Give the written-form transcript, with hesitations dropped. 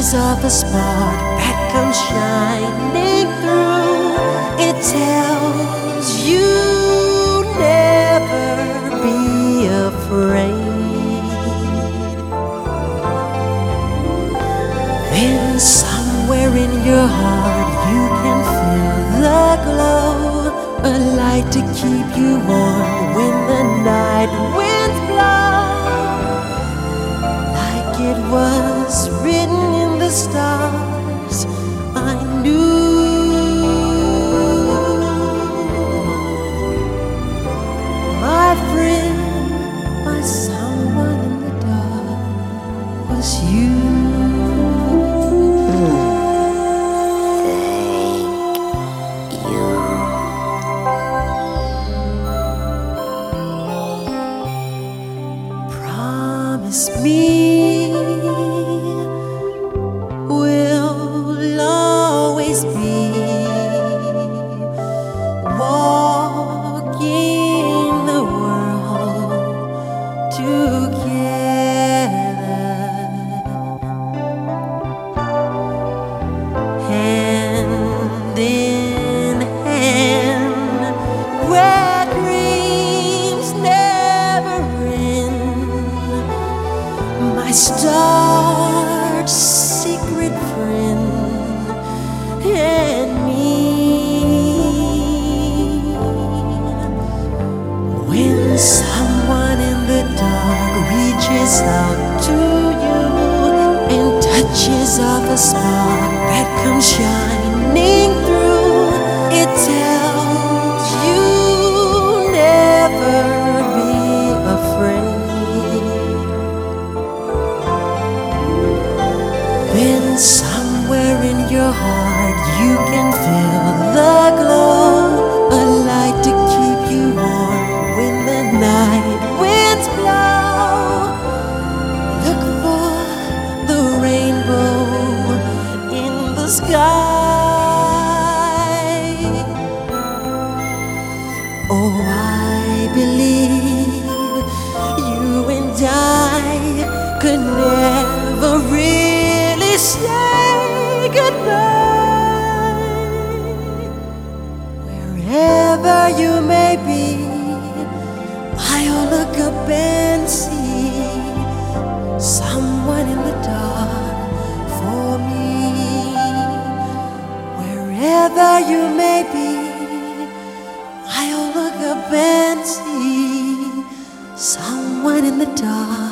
touches of a spark that comes shining through. It tells you never be afraid. Then somewhere in your heart you can feel the glow, a light to keep you warm when the night winds blow. Like it was written in the stars, I knew my friend, my someone in the dark was you. Promise me we'll always be walking the world together, hand in hand, where dreams never end. My star's secret friend and me. When someone in the dark reaches out to you and touches of a spark that comes shining through, it tells you never be afraid. Then somewhere in your heart you can feel the glow, a light to keep you warm when the night winds blow. Look for the rainbow in the sky. Oh, I believe you and I could never really say goodbye. Wherever you may be, I'll look up and see someone in the dark for me. Wherever you may be, I'll look up and see someone in the dark